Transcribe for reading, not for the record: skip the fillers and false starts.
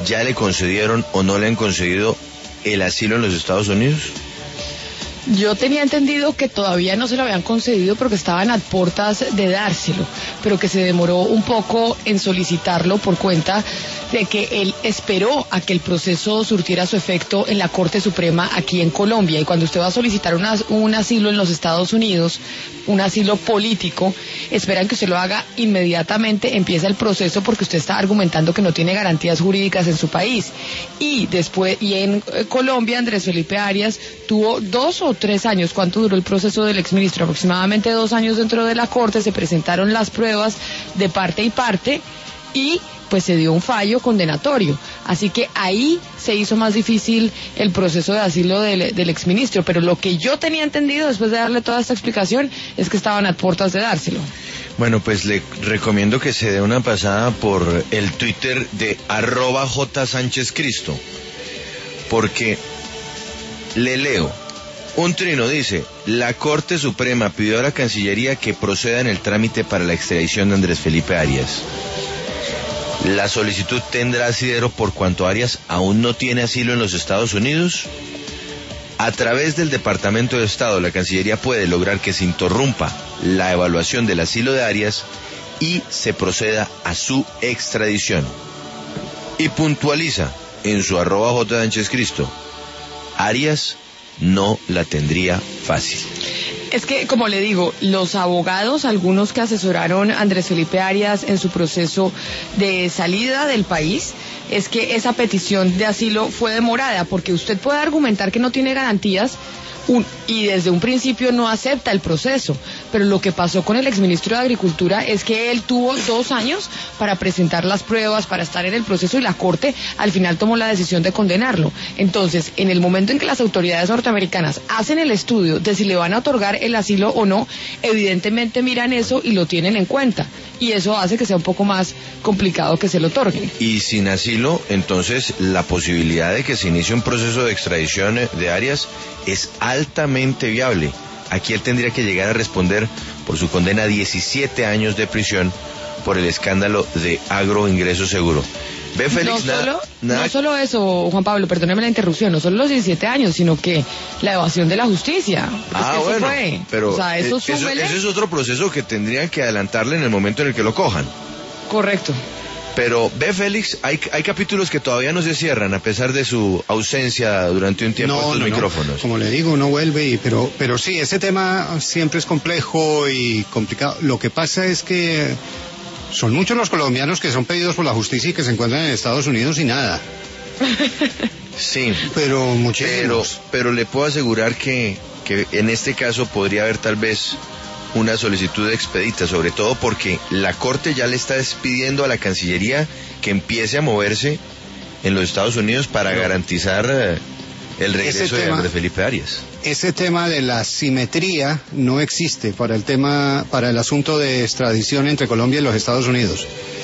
ya le concedieron o no le han concedido el asilo en los Estados Unidos? Yo tenía entendido que todavía no se lo habían concedido porque estaban a puertas de dárselo, pero que se demoró un poco en solicitarlo por cuenta de que él esperó a que el proceso surtiera su efecto en la Corte Suprema aquí en Colombia. Y cuando usted va a solicitar un asilo en los Estados Unidos, un asilo político, esperan que usted lo haga inmediatamente, empieza el proceso porque usted está argumentando que no tiene garantías jurídicas en su país. Y en Colombia, Andrés Felipe Arias tuvo 2 o 3 años. ¿Cuánto duró el proceso del exministro? Aproximadamente 2 años dentro de la Corte, se presentaron las pruebas de parte y parte y pues se dio un fallo condenatorio. Así que ahí se hizo más difícil el proceso de asilo del exministro. Pero lo que yo tenía entendido después de darle toda esta explicación es que estaban a puertas de dárselo. Bueno, pues le recomiendo que se dé una pasada por el Twitter de @JSánchezCristo, porque le leo. Un trino dice: la Corte Suprema pidió a la Cancillería que proceda en el trámite para la extradición de Andrés Felipe Arias. La solicitud tendrá asidero por cuanto Arias aún no tiene asilo en los Estados Unidos. A través del Departamento de Estado, la Cancillería puede lograr que se interrumpa la evaluación del asilo de Arias y se proceda a su extradición. Y puntualiza en su @JSánchezCristo: Arias no la tendría fácil. Es que, como le digo, los abogados, algunos que asesoraron a Andrés Felipe Arias en su proceso de salida del país, es que esa petición de asilo fue demorada, porque usted puede argumentar que no tiene garantías y desde un principio no acepta el proceso, pero lo que pasó con el exministro de Agricultura es que él tuvo 2 años para presentar las pruebas, para estar en el proceso, y la Corte al final tomó la decisión de condenarlo. Entonces, en el momento en que las autoridades norteamericanas hacen el estudio de si le van a otorgar el asilo o no, evidentemente miran eso y lo tienen en cuenta, y eso hace que sea un poco más complicado que se lo otorguen. Y sin asilo, entonces, la posibilidad de que se inicie un proceso de extradición de Arias es altamente viable. Aquí él tendría que llegar a responder por su condena a 17 años de prisión por el escándalo de agroingreso seguro. ¿Ve, Félix? No solo eso, Juan Pablo, perdóneme la interrupción, no solo los 17 años, sino que la evasión de la justicia. Bueno, pero o sea, eso es otro proceso que tendrían que adelantarle en el momento en el que lo cojan. Correcto. Pero, ve, Félix, hay capítulos que todavía no se cierran a pesar de su ausencia durante un tiempo en estos micrófonos. Como le digo, no vuelve, pero sí, ese tema siempre es complejo y complicado. Lo que pasa es que son muchos los colombianos que son pedidos por la justicia y que se encuentran en Estados Unidos y nada. Sí, pero muchísimos. Pero le puedo asegurar que en este caso podría haber tal vez una solicitud expedita, sobre todo porque la Corte ya le está pidiendo a la Cancillería que empiece a moverse en los Estados Unidos para garantizar el regreso de Andrés Felipe Arias. Ese tema de la simetría no existe para el asunto de extradición entre Colombia y los Estados Unidos.